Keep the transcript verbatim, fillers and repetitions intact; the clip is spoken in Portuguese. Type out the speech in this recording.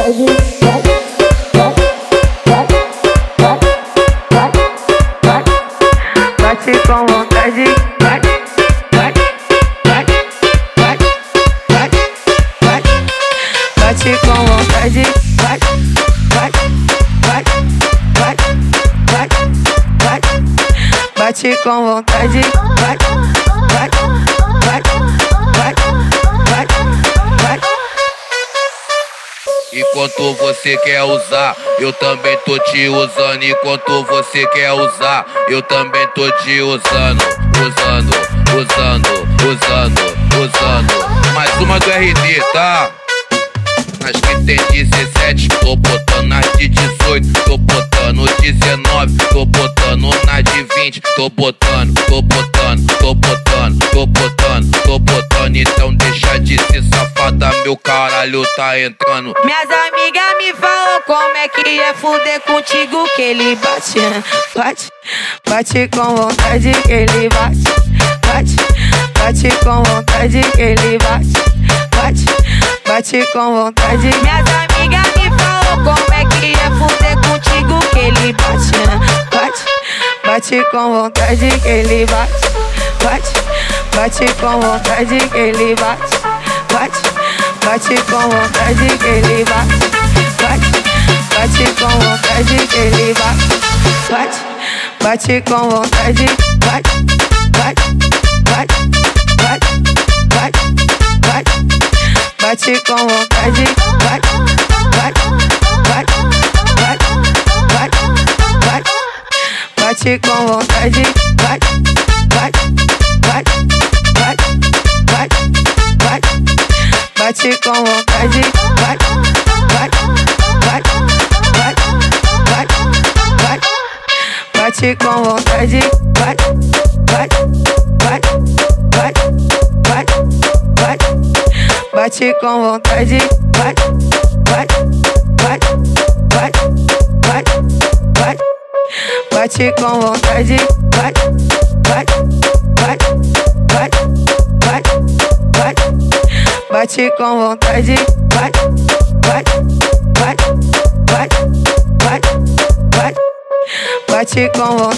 vontade, vai, vai, vai, vai, vai, vai, bate com vontade, vai, vai, vai, vai, vai, vai, bate com vontade, vai, vai, vai, vai, vai, vai, bate com vontade, vai, vai, vai, vai, vai, vai. Enquanto você quer usar, eu também tô te usando. Enquanto você quer usar, eu também tô te usando. Usando, usando, usando, usando. Mais uma do R D, tá? Nas que tem dezessete, tô botando nas de dezoito, tô botando dezenove, tô botando nas de vinte, tô botando, tô botando, tô botando, tô botando, tô botando. Então deixa de ser safada, meu caralho tá entrando. Minhas amigas me falam como é que é fuder contigo, que ele bate, bate, bate com vontade, que ele bate, bate, bate com vontade, que ele bate, bate, bate com vontade. Minhas amigas me falam como é que é fuder contigo, que ele bate, bate, bate com vontade, que ele bate, bate, bate com vontade, que ele bate, bate, bate com vontade, que ele bate, bate, bate com vontade, que ele bate, bate, bate com vontade, bate, bate, bate, bate, bate, bate, bate com vontade, bate, bate, bate, bate, bate, bate, bate com vontade, bate, bate, bate, bate, bate, bate, bate com vontade, bate, bate, bate, bate, bate, bate, bate com vontade, bate, bate, bate, bate, bate, bate, bate com vontade, bate, bate, bate, bate, bate, bate, bate com vontade, bate, bate, bate, bate, bate, bate, bate com vontade, bate, bate, bate, bate, bate, bate, bate com vontade.